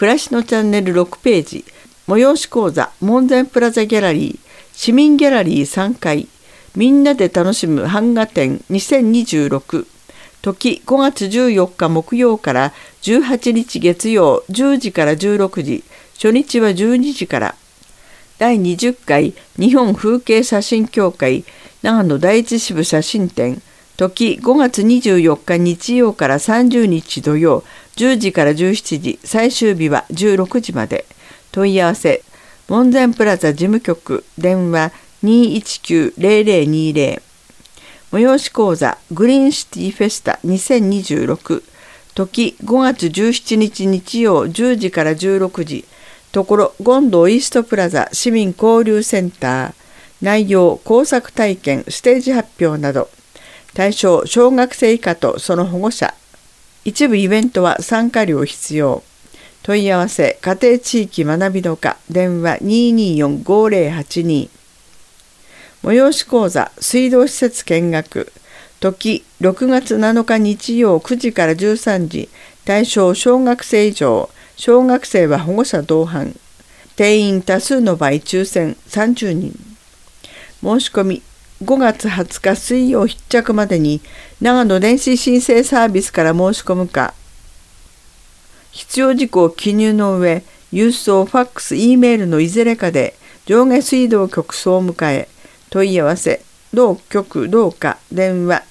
暮らしのチャンネル6ページ、催し講座門前プラザギャラリー、市民ギャラリー3階、みんなで楽しむ版画展2026、時5月14日木曜から18日月曜10時から16時、初日は12時から。第20回日本風景写真協会長野第一支部写真展、時5月24日日曜から30日土曜10時から17時、最終日は16時まで。問い合わせ門前プラザ事務局、電話 219-0020。 催し講座グリーンシティフェスタ2026、時5月17日日曜10時から16時、ところ権堂イーストプラザ市民交流センター。内容工作体験、ステージ発表など。対象小学生以下とその保護者。一部イベントは参加料必要。問い合わせ家庭地域学びの課、電話 224-5082。 催し講座水道施設見学、時6月7日日曜9時から13時、対象小学生以上、小学生は保護者同伴。定員多数の場合抽選30人。申し込み5月20日水曜必着までに長野電子申請サービスから申し込むか、必要事項を記入の上、郵送、ファックス、Eメールのいずれかで上下水道局総務課へ。問い合わせ同局同課、電話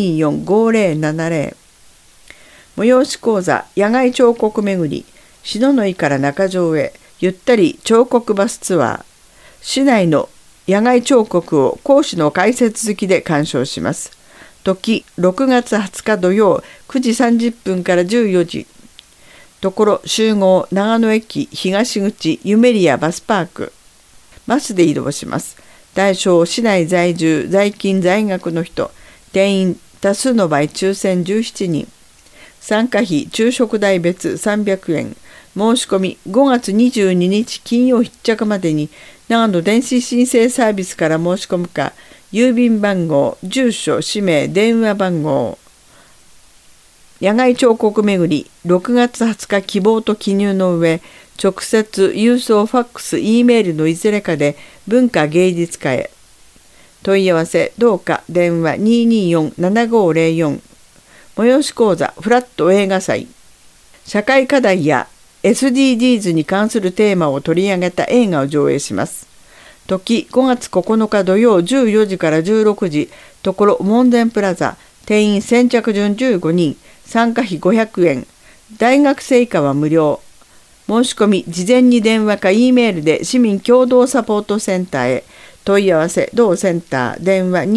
224-5070。 催し講座野外彫刻巡り、篠ノ井から中条へゆったり彫刻バスツアー。市内の野外彫刻を講師の解説付きで鑑賞します。時6月20日土曜9時30分から14時。ところ集合長野駅東口ゆめりやバスパーク。バスで移動します。対象市内在住在勤在学の人。定員多数の場合抽選17人。参加費昼食代別300円。申し込み5月22日金曜必着までに長野電子申請サービスから申し込むか、郵便番号、住所、氏名、電話番号。野外彫刻巡り6月20日希望と記入の上、直接郵送、ファックス、Eメールのいずれかで文化芸術課へ。問い合わせ同課、電話 224-7504。 催し講座フラット映画祭。社会課題やSDGs に関するテーマを取り上げた映画を上映します。時5月9日土曜14時から16時、ところ門前プラザ。定員先着順15人。参加費500円。大学生以下は無料。申し込み事前に電話か Eメールで市民共同サポートセンターへ。問い合わせ同センター、電話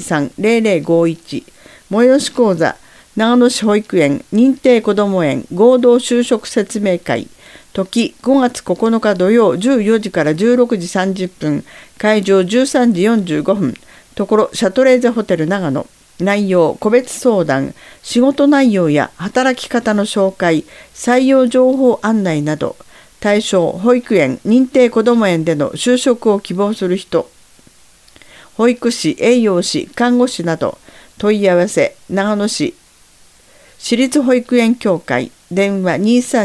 223-0051。 催し講座長野市保育園認定こども園合同就職説明会。時5月9日土曜14時から16時30分。会場13時45分。ところシャトレーゼホテル長野。内容個別相談、仕事内容や働き方の紹介、採用情報案内など。対象保育園認定こども園での就職を希望する人。保育士、栄養士、看護師など。問い合わせ長野市私立保育園協会、電話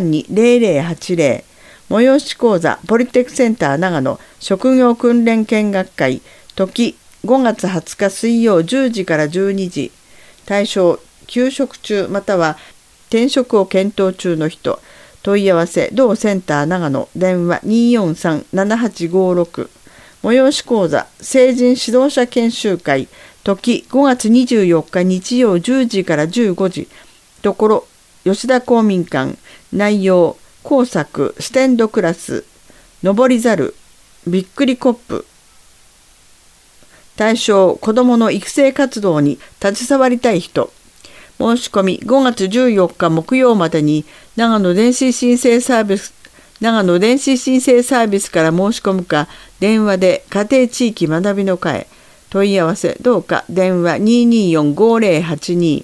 232-0080。 催し講座ポリテックセンター長野職業訓練見学会。時5月20日水曜10時から12時。対象休職中または転職を検討中の人。問い合わせ同センター長野、電話 243-7856。 催し講座成人指導者研修会。時5月24日日曜10時から15時。ところ吉田公民館。内容工作、ステンドクラス、登り猿、びっくりコップ。対象子どもの育成活動に携わりたい人。申し込み5月14日木曜までに長野電子申請サービスから申し込むか、電話で家庭地域学びの会。問い合わせ同課、電話 224-5082。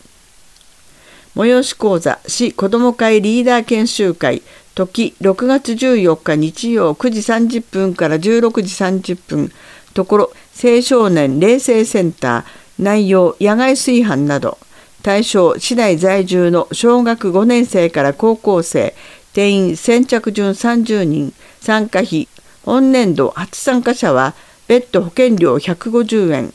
催し講座市子ども会リーダー研修会。時6月14日日曜9時30分から16時30分。ところ青少年冷静センター。内容野外炊飯など。対象市内在住の小学5年生から高校生。 定員先着順30人、参加費、本年度初参加者は別途保険料150円、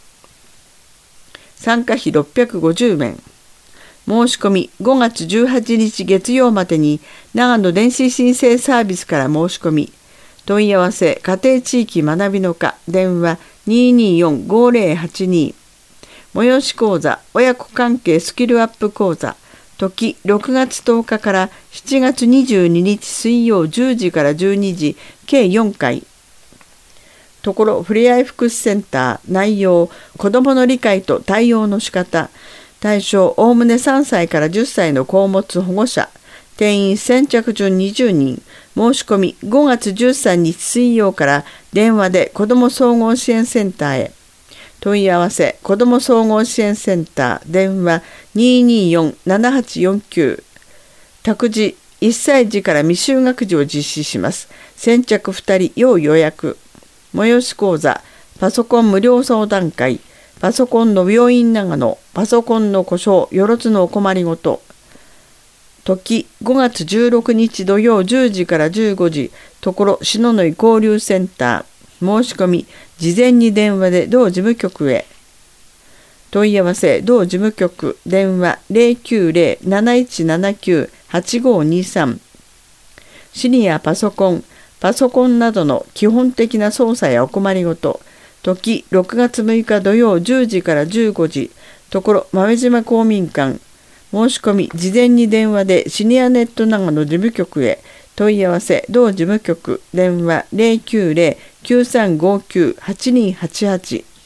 参加費650円。申し込み5月18日月曜までに長野電子申請サービスから申し込み、問い合わせ家庭地域学びの課電話 224-5082 催し講座親子関係スキルアップ講座時6月10日から7月22日水曜10時から12時計4回。ところふれあい福祉センター。内容子どもの理解と対応の仕方。対象おおむね3歳から10歳の子を持つ保護者。定員先着順20人。申し込み5月13日水曜から電話で子ども総合支援センターへ。問い合わせ子ども総合支援センター電話 224-7849。託児1歳児から未就学児を実施します。先着2人要予約。催し講座パソコン無料相談会。パソコンの病院長野。パソコンの故障よろずのお困りごと。時5月16日土曜10時から15時。ところ篠ノ井交流センター。申し込み事前に電話で同事務局へ。問い合わせ同事務局電話 090-7179-8523。シニアパソコンなどの基本的な操作やお困りごと。時6月6日土曜10時から15時。ところ豆島公民館。申し込み事前に電話でシニアネット長野事務局へ。問い合わせ同事務局電話 090-9359-8288。